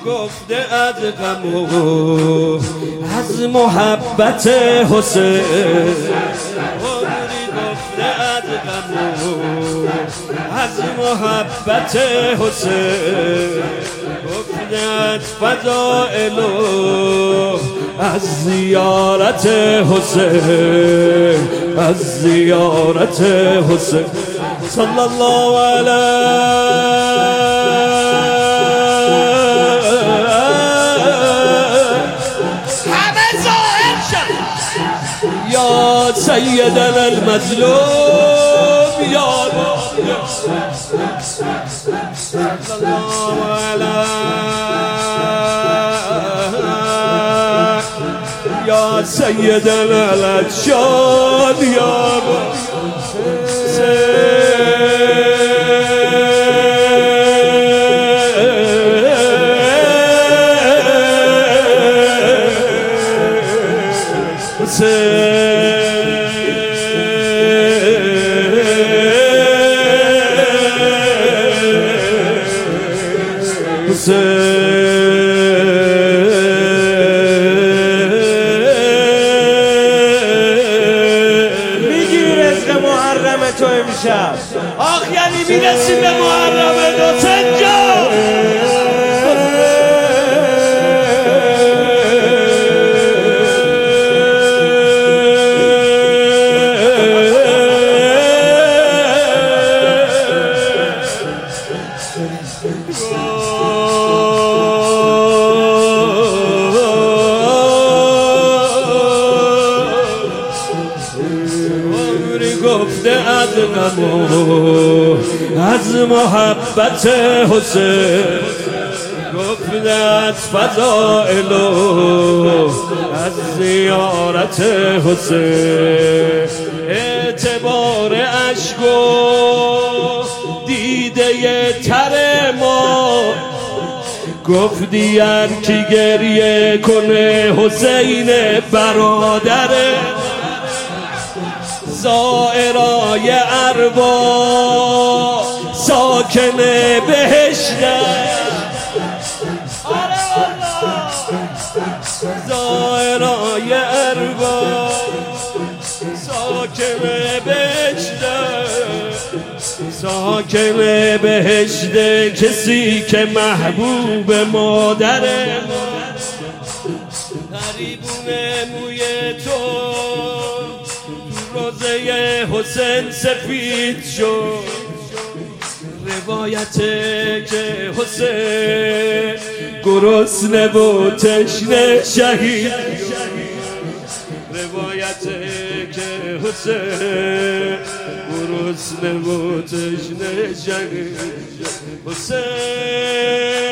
گفته از غم و از محبت حسین، عمری گفته از غم و از محبت حسین، گفته از فضائل و از زیارت حسین، از زیارت حسین صلی الله علیه. یا سیدنا المظلوم یا صلی الله علیه یا سیدنا الاشاد یا میگیری رزق محرم تو امشب. آخ یعنی میرسیم به محرم حسین جان. گفته از غم و از محبت حسین، گفته از فضائل و از زیارت حسین، اعتبار اشک و دیده تر ما، گفتی هر کی گریه کنه حسین برادره، زائرای ارواح ساکن بهشته، زائرای ارواح ساکن بهشته، ساکن بهشته کسی که محبوب مادره، غریبونه موی تو روزه حسین سفید شد، روایت که حسین گرسنه و تشنه شهید، روایت که حسین گرسنه و تشنه شهید، حسین